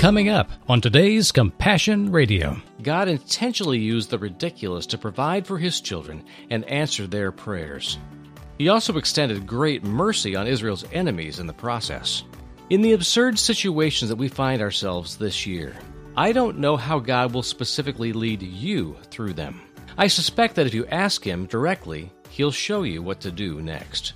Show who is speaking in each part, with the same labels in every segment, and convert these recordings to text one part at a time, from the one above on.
Speaker 1: Coming up on today's Compassion Radio.
Speaker 2: God intentionally used the ridiculous to provide for His children and answer their prayers. He also extended great mercy on Israel's enemies in the process. In the absurd situations that we find ourselves this year, I don't know how God will specifically lead you through them. I suspect that if you ask Him directly, He'll show you what to do next.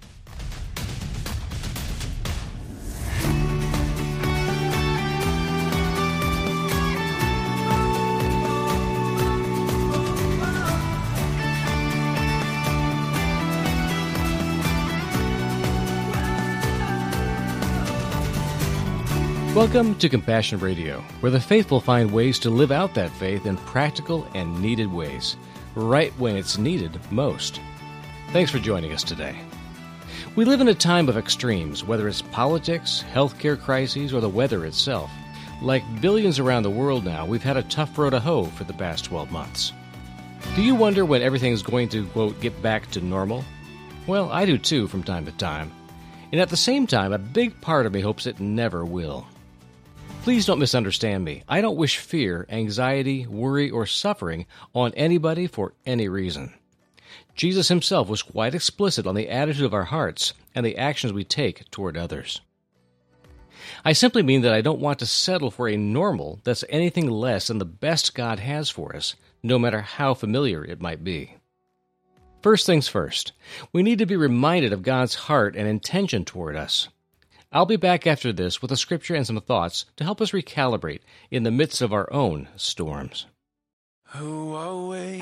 Speaker 2: Welcome to Compassion Radio, where the faithful find ways to live out that faith in practical and needed ways, right when it's needed most. Thanks for joining us today. We live in a time of extremes, whether it's politics, healthcare crises, or the weather itself. Like billions around the world now, we've had a tough road to hoe for the past 12 months. Do you wonder when everything's going to, quote, get back to normal? Well, I do too from time to time. And at the same time, a big part of me hopes it never will. Please don't misunderstand me. I don't wish fear, anxiety, worry, or suffering on anybody for any reason. Jesus Himself was quite explicit on the attitude of our hearts and the actions we take toward others. I simply mean that I don't want to settle for a normal that's anything less than the best God has for us, no matter how familiar it might be. First things first, we need to be reminded of God's heart and intention toward us. I'll be back after this with a scripture and some thoughts to help us recalibrate in the midst of our own storms.
Speaker 3: Who are we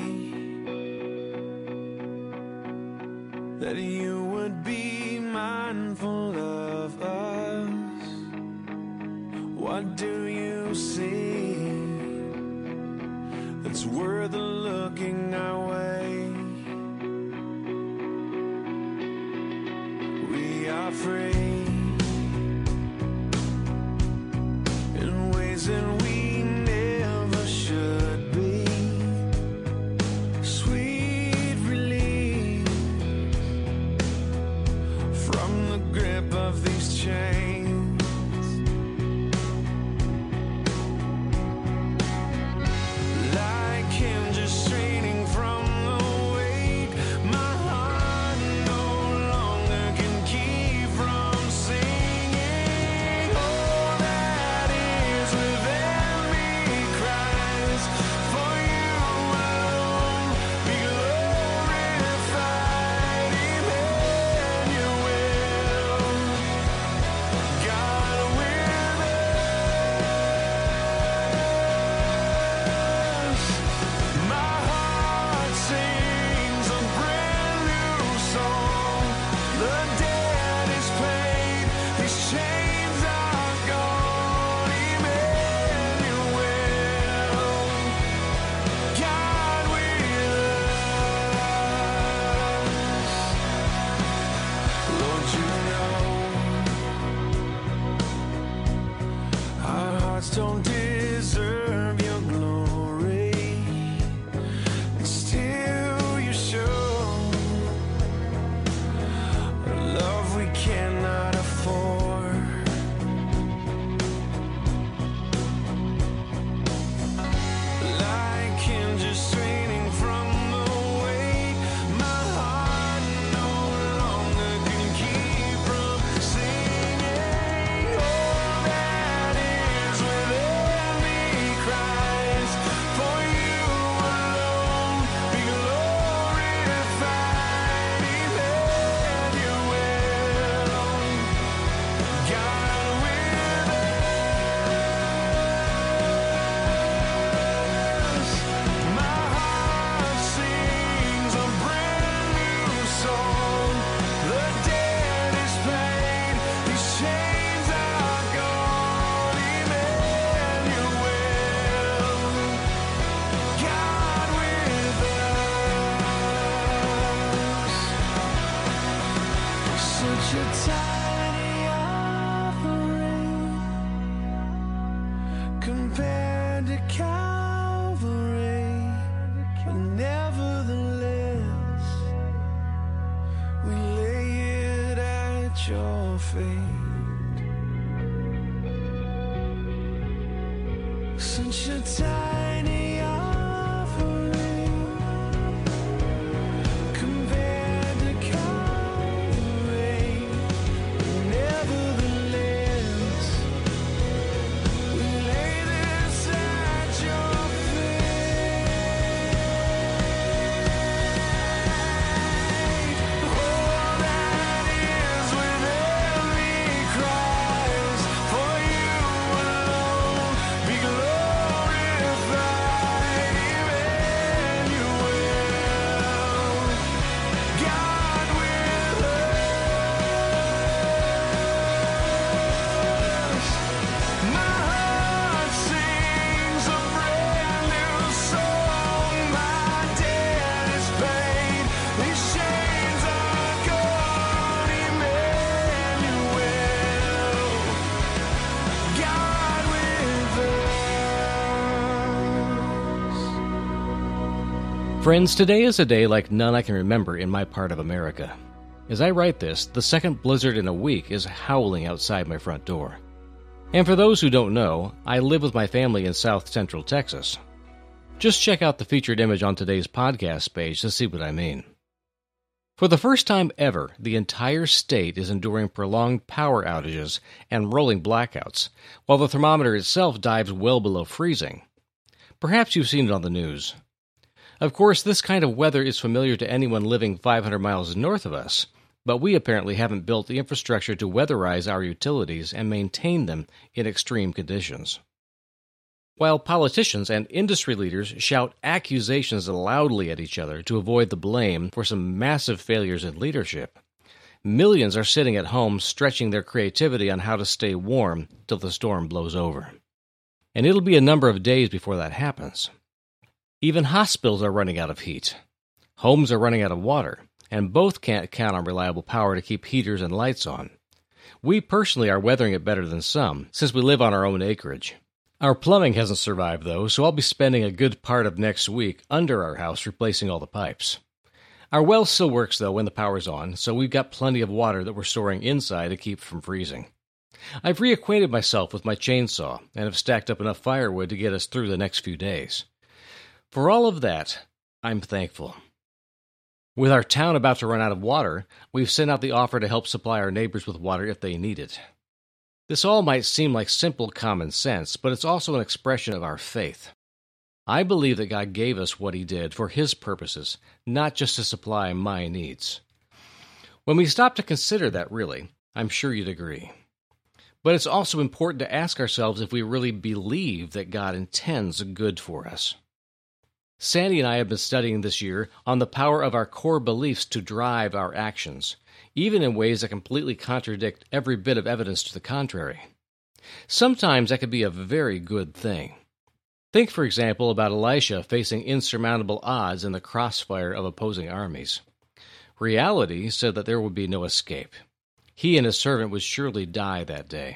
Speaker 3: that you would be mindful of us? What do you see that's worth looking our way? We are free and we never should be. Sweet relief from the grip of these chains. Like hinges straining from the weight, my heart no longer can keep from singing. Oh, that is within me cries, for you alone be glorified, Emmanuel, God with us. My heart sings a brand new song. The debt is paid, these chains are gone, Emmanuel, God with us. Lord, you know our hearts don't deserve your glory, and still you show a love we cannot afford. Like hinges straining from the weight, my heart no longer can keep from singing. Oh, that is within me cries, for you alone be glorified, Emmanuel, God with us. My heart sings a brand new song. The debt is paid, these chains are gone, Emmanuel, God with us. Such a tiny offering compared to Calvary, but nevertheless we lay it at your feet. such a tiny offering compared to Calvary. Nevertheless, we lay this at your feet. All that is within me cries, for you alone be glorified, Emmanuel, God with us. My heart sings a brand new song. My debt is paid. These chains are gone. Emmanuel, God with us.
Speaker 2: Friends, today is a day like none I can remember in my part of America. As I write this, the second blizzard in a week is howling outside my front door. And for those who don't know, I live with my family in South Central Texas. Just check out the featured image on today's podcast page to see what I mean. For the first time ever, the entire state is enduring prolonged power outages and rolling blackouts, while the thermometer itself dives well below freezing. Perhaps you've seen it on the news. Of course, this kind of weather is familiar to anyone living 500 miles north of us, but we apparently haven't built the infrastructure to weatherize our utilities and maintain them in extreme conditions. While politicians and industry leaders shout accusations loudly at each other to avoid the blame for some massive failures in leadership, millions are sitting at home stretching their creativity on how to stay warm till the storm blows over. And it'll be a number of days before that happens. Even hospitals are running out of heat. Homes are running out of water, and both can't count on reliable power to keep heaters and lights on. We personally are weathering it better than some, since we live on our own acreage. Our plumbing hasn't survived, though, so I'll be spending a good part of next week under our house replacing all the pipes. Our well still works, though, when the power's on, so we've got plenty of water that we're storing inside to keep from freezing. I've reacquainted myself with my chainsaw and have stacked up enough firewood to get us through the next few days. For all of that, I'm thankful. With our town about to run out of water, we've sent out the offer to help supply our neighbors with water if they need it. This all might seem like simple common sense, but it's also an expression of our faith. I believe that God gave us what He did for His purposes, not just to supply my needs. When we stop to consider that, really, I'm sure you'd agree. But it's also important to ask ourselves if we really believe that God intends good for us. Sandy and I have been studying this year on the power of our core beliefs to drive our actions, even in ways that completely contradict every bit of evidence to the contrary. Sometimes that could be a very good thing. Think, for example, about Elisha facing insurmountable odds in the crossfire of opposing armies. Reality said that there would be no escape. He and his servant would surely die that day.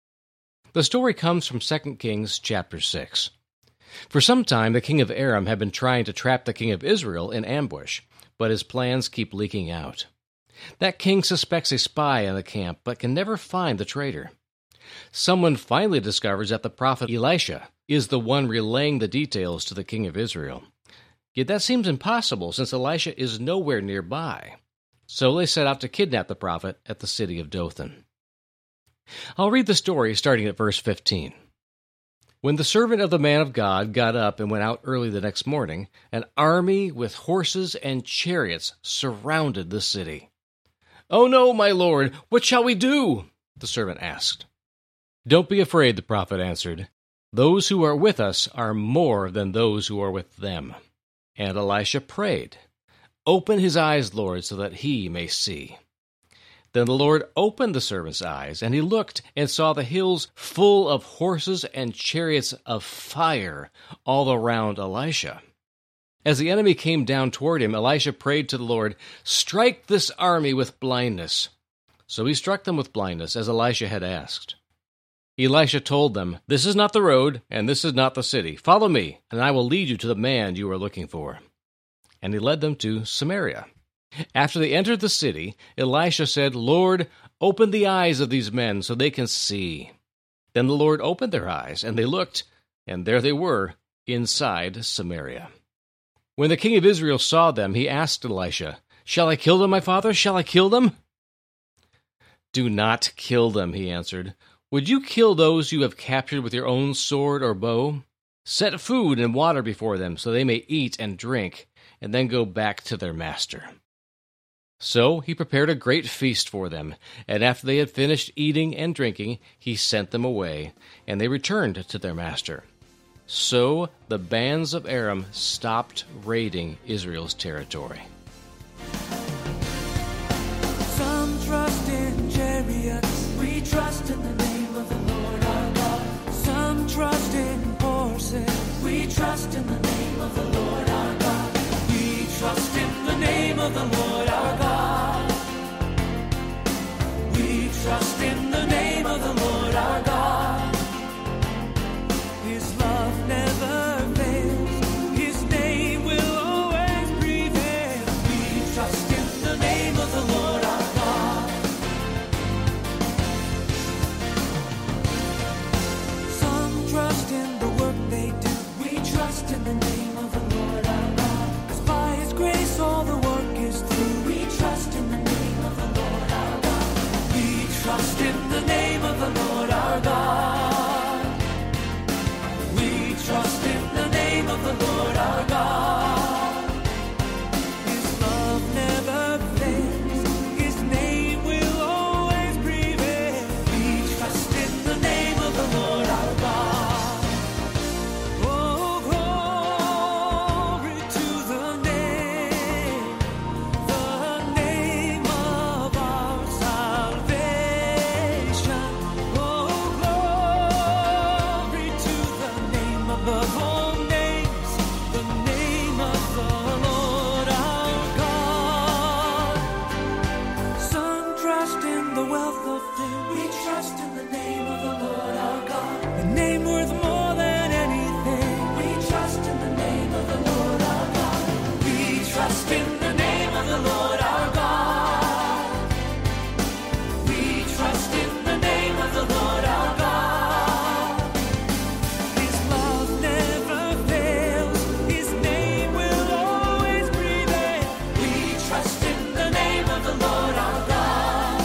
Speaker 2: The story comes from 2 Kings chapter 6. For some time, the king of Aram had been trying to trap the king of Israel in ambush, but his plans keep leaking out. That king suspects a spy in the camp, but can never find the traitor. Someone finally discovers that the prophet Elisha is the one relaying the details to the king of Israel. Yet that seems impossible, since Elisha is nowhere nearby. So they set out to kidnap the prophet at the city of Dothan. I'll read the story starting at verse 15. When the servant of the man of God got up and went out early the next morning, an army with horses and chariots surrounded the city. "Oh no, my lord, what shall we do?" the servant asked. "Don't be afraid," the prophet answered. "Those who are with us are more than those who are with them." And Elisha prayed, "Open his eyes, Lord, so that he may see." Then the Lord opened the servant's eyes, and he looked and saw the hills full of horses and chariots of fire all around Elisha. As the enemy came down toward him, Elisha prayed to the Lord, "Strike this army with blindness." So he struck them with blindness, as Elisha had asked. Elisha told them, "This is not the road, and this is not the city. Follow me, and I will lead you to the man you are looking for." And he led them to Samaria. After they entered the city, Elisha said, "Lord, open the eyes of these men so they can see." Then the Lord opened their eyes, and they looked, And there they were, inside Samaria. When the king of Israel saw them, he asked Elisha, "Shall I kill them, my father? Shall I kill them?" "Do not kill them," he answered. "Would you kill those you have captured with your own sword or bow? Set food and water before them, so they may eat and drink, and then go back to their master." So he prepared a great feast for them, and after they had finished eating and drinking, he sent them away, and they returned to their master. So the bands of Aram stopped raiding Israel's territory.
Speaker 4: Some trust in chariots, we trust in the name of the Lord our God. Some trust in horses, we trust in the name of the Lord our God. We trust in the name of the Lord our God. We trust in the name of the Lord our God. His love never fails, His name will always prevail. We trust in the name of the Lord our God. Some trust in the work they do, we trust in the name of the Lord our God. 'Cause by His grace all the work is through. We trust in the name of the Lord our God. We trust in the name of the Lord our God. We trust in the name of the Lord our God. His love never fails, His name will always prevail. We trust in the name of the Lord our God. Oh, glory to the name of our salvation. Oh, glory to the name above all names, the name of the Lord our God. Some trust in the wealth of things, we trust in the name of the Lord our God. A name worth more than anything, we trust in the name of the Lord our God. We trust in the name of the Lord our God. We trust in the name of the Lord our God. His love never fails, His name will always prevail. We trust in the name of the Lord our God.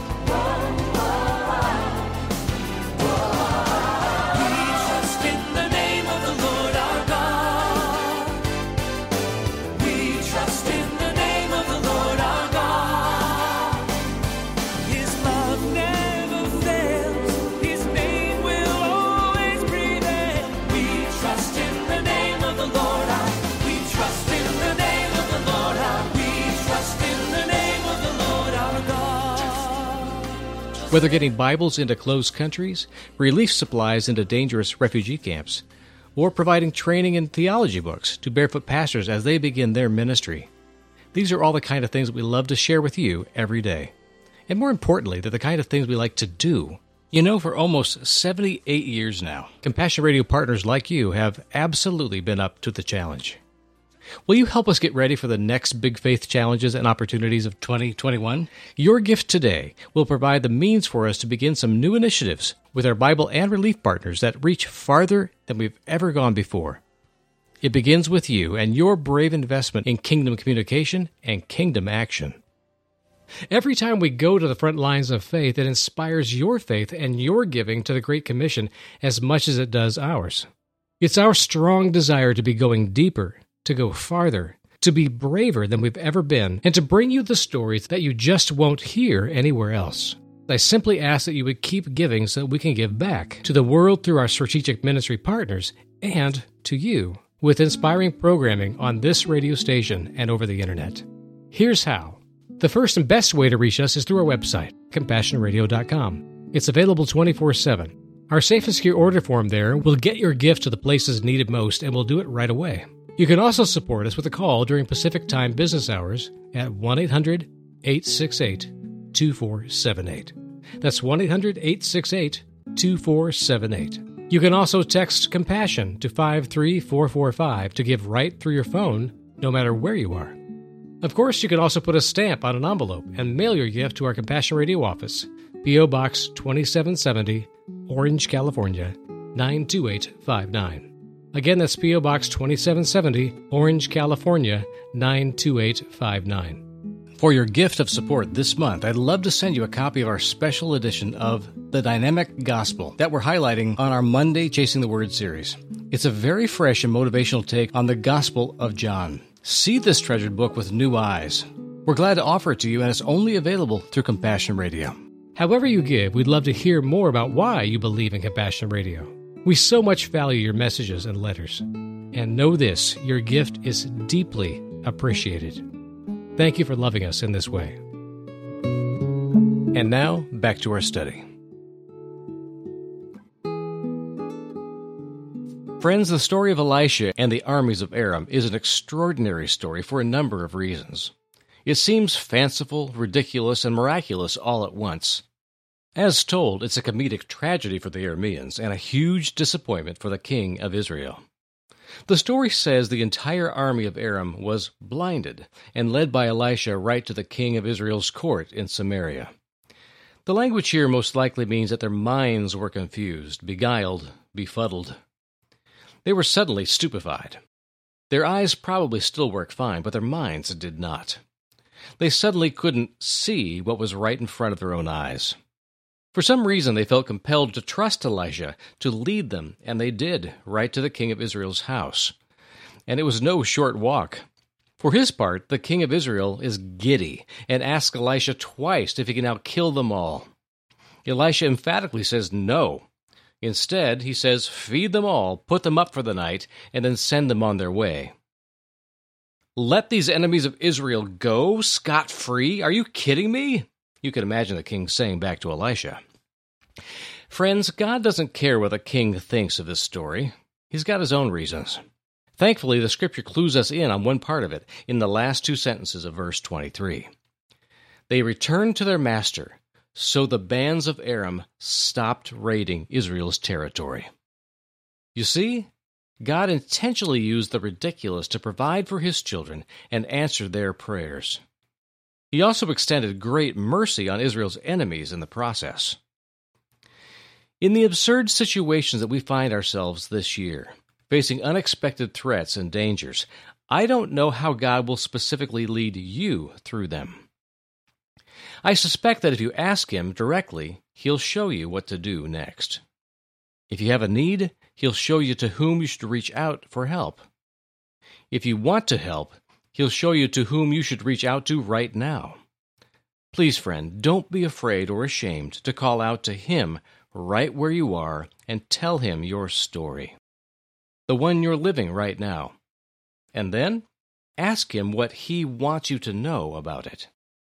Speaker 4: We trust in the name of the Lord our God. We trust in the name of the Lord our God. His love never fails, His name will always prevail. We trust in the name of the Lord our. We trust in the name of the Lord our. We trust in the name of the Lord our God.
Speaker 2: Whether getting Bibles into closed countries, relief supplies into dangerous refugee camps, or providing training in theology books to barefoot pastors as they begin their ministry. These are all the kind of things that we love to share with you every day. And more importantly, they're the kind of things we like to do. You know, for almost 78 years now, Compassion Radio partners like you have absolutely been up to the challenge. Will you help us get ready for the next big faith challenges and opportunities of 2021? Your gift today will provide the means for us to begin some new initiatives with our Bible and relief partners that reach farther than we've ever gone before. It begins with you and your brave investment in kingdom communication and kingdom action. Every time we go to the front lines of faith, it inspires your faith and your giving to the Great Commission as much as it does ours. It's our strong desire to be going deeper, to go farther, to be braver than we've ever been, and to bring you the stories that you just won't hear anywhere else. I simply ask that you would keep giving so that we can give back to the world through our strategic ministry partners and to you with inspiring programming on this radio station and over the internet. Here's how. The first and best way to reach us is through our website, CompassionRadio.com. It's available 24/7. Our safe and secure order form there will get your gift to the places needed most, and we'll do it right away. You can also support us with a call during Pacific Time business hours at 1-800-868-2478. That's 1-800-868-2478. You can also text Compassion to 53445 to give right through your phone, no matter where you are. Of course, you can also put a stamp on an envelope and mail your gift to our Compassion Radio office, P.O. Box 2770, Orange, California,
Speaker 1: 92859. Again, that's P.O. Box 2770, Orange, California, 92859. For your gift of support this month, I'd love to send you a copy of our special edition of The Dynamic Gospel that we're highlighting on our Monday Chasing the Word series. It's a very fresh and motivational take on the Gospel of John. See this treasured book with new eyes. We're glad to offer it to you, and it's only available through Compassion Radio. However you give, we'd love to hear more about why you believe in Compassion Radio. We so much value your messages and letters. And know this, your gift is deeply appreciated. Thank you for loving us in this way. And now, back to our study. Friends, the story of Elisha and the armies of Aram is an extraordinary story for a number of reasons. It seems fanciful, ridiculous, and miraculous all at once. As told, it's a comedic tragedy for the Arameans and a huge disappointment for the king of Israel. The story says the entire army of Aram was blinded and led by Elisha right to the king of Israel's court in Samaria. The language here most likely means that their minds were confused, beguiled, befuddled. They were suddenly stupefied. Their eyes probably still worked fine, but their minds did not. They suddenly couldn't see what was right in front of their own eyes. For some reason, they felt compelled to trust Elisha to lead them, and they did, right to the king of Israel's house. And it was no short walk. For his part, the king of Israel is giddy and asks Elisha twice if he can now kill them all. Elisha emphatically says no. Instead, he says, feed them all, put them up for the night, and then send them on their way. Let these enemies of Israel go scot-free? Are you kidding me? You can imagine the king saying back to Elisha. Friends, God doesn't care what the king thinks of this story. He's got his own reasons. Thankfully, the scripture clues us in on one part of it in the last two sentences of verse 23. They returned to their master, so the bands of Aram stopped raiding Israel's territory. You see, God intentionally used the ridiculous to provide for his children and answer their prayers. He also extended great mercy on Israel's enemies in the process. In the absurd situations that we find ourselves this year, facing unexpected threats and dangers, I don't know how God will specifically lead you through them. I suspect that if you ask him directly, he'll show you what to do next. If you have a need, he'll show you to whom you should reach out for help. If you want to help, he'll show you to whom you should reach out to right now. Please, friend, don't be afraid or ashamed to call out to him right where you are and tell him your story, the one you're living right now. And then ask him what he wants you to know about it.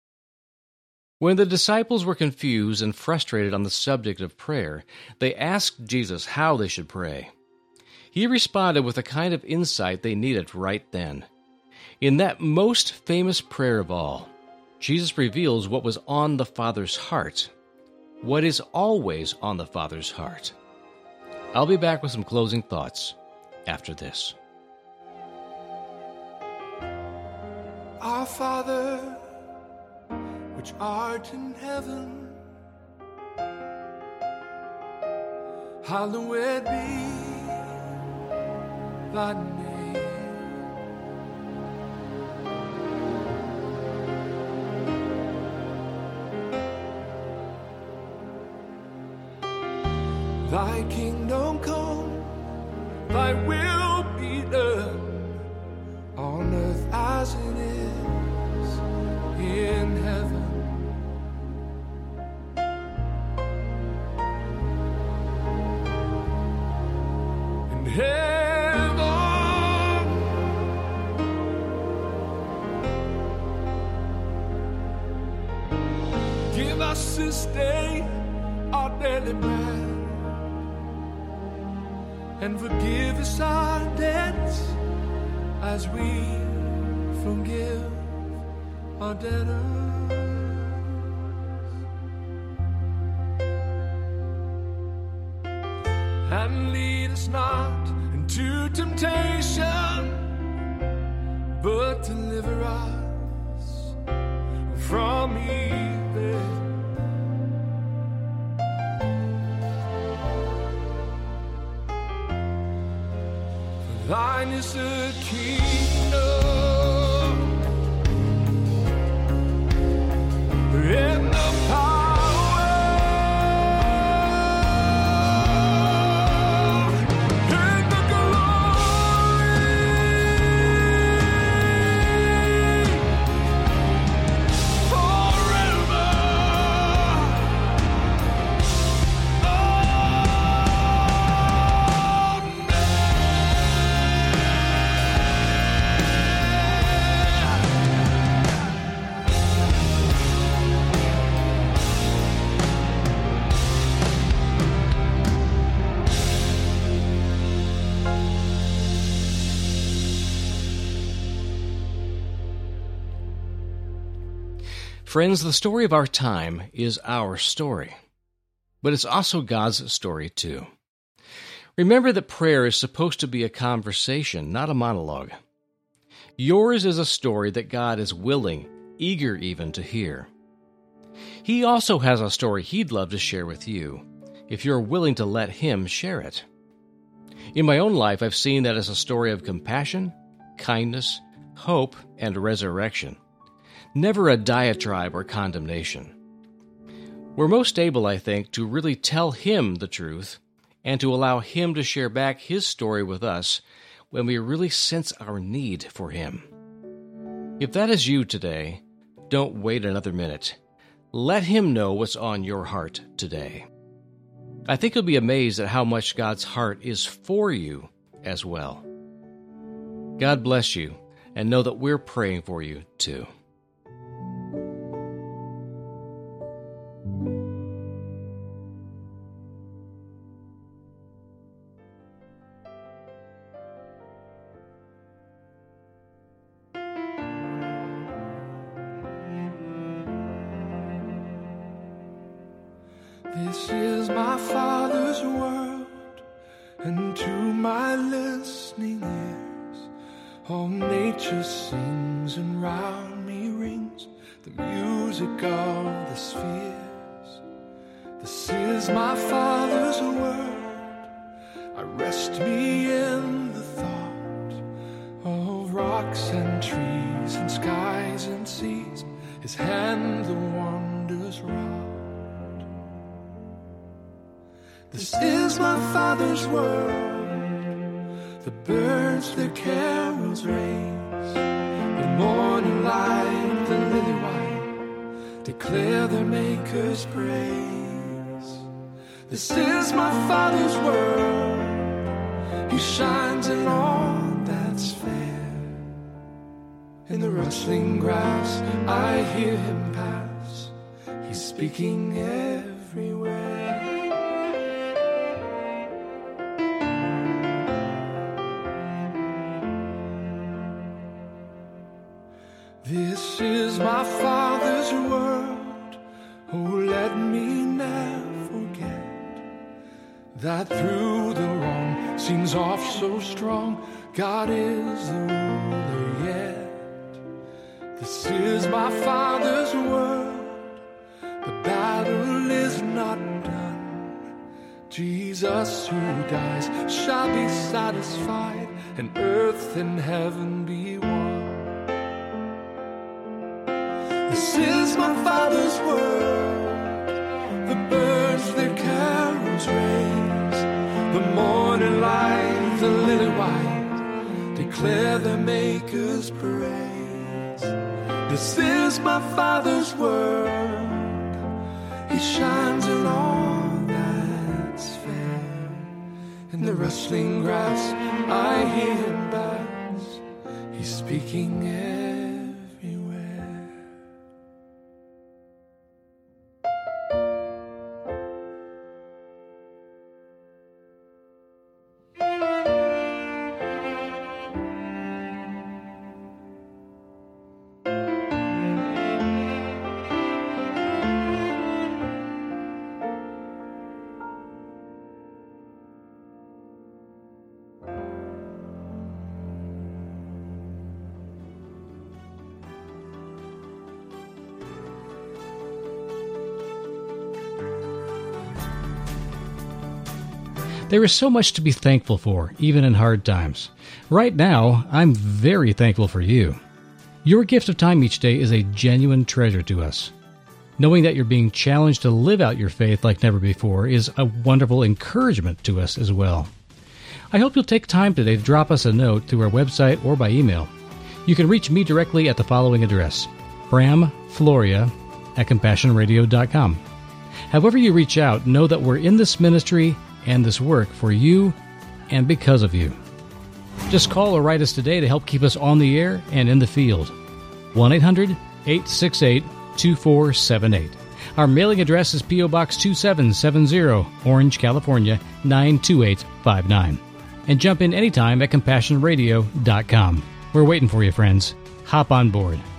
Speaker 1: When the disciples were confused and frustrated on the subject of prayer, they asked Jesus how they should pray. He responded with the kind of insight they needed right then. In that most famous prayer of all, Jesus reveals what was on the Father's heart, what is always on the Father's heart. I'll be back with some closing thoughts after this.
Speaker 3: Our Father, which art in heaven, hallowed be thy name. Thy kingdom come, thy will be done, on earth as it is in heaven. In heaven, give us this day our daily bread, and forgive us our debts as we forgive our debtors. And lead us not into temptation, but deliver us from evil. Thine is the kingdom and the power and the glory forever.
Speaker 1: Friends, the story of our time is our story, but it's also God's story too. Remember that prayer is supposed to be a conversation, not a monologue. Yours is a story that God is willing, eager even, to hear. He also has a story He'd love to share with you, if you're willing to let Him share it. In my own life, I've seen that as a story of compassion, kindness, hope, and resurrection. Never a diatribe or condemnation. We're most able, I think, to really tell Him the truth and to allow Him to share back His story with us when we really sense our need for Him. If that is you today, don't wait another minute. Let Him know what's on your heart today. I think you'll be amazed at how much God's heart is for you as well. God bless you, and know that we're praying for you too.
Speaker 3: This is my Father's world, and to my listening ears, all nature sings and round me rings the music of the spheres. This is my Father's world, I rest me in the thought of rocks and trees and skies and seas, His hand the wonders wrought. This is my Father's world, the birds their carols raise, the morning light, the lily white, declare their Maker's praise. This is my Father's world, He shines in all that's fair. In the rustling grass I hear Him pass, He's speaking everywhere. This is my Father's world, oh let me never forget that through the wrong seems off so strong, God is the ruler yet. This is my Father's world, the battle is not done. Jesus who dies shall be satisfied, and earth and heaven be one. This is my Father's world, the birds their carols raise, the morning light, the lily white, declare their Maker's praise. This is my Father's world, He shines in all that's fair. In the rustling grass I hear Him bass, He's speaking everywhere.
Speaker 2: There is so much to be thankful for, even in hard times. Right now, I'm very thankful for you. Your gift of time each day is a genuine treasure to us. Knowing that you're being challenged to live out your faith like never before is a wonderful encouragement to us as well. I hope you'll take time today to drop us a note through our website or by email. You can reach me directly at the following address, bramfloria@compassionradio.com. However you reach out, know that we're in this ministry and this work for you and because of you. Just call or write us today to help keep us on the air and in the field. 1-800-868-2478. Our mailing address is P.O. Box 2770, Orange, California, 92859. And jump in anytime at CompassionRadio.com. We're waiting for you, friends. Hop on board.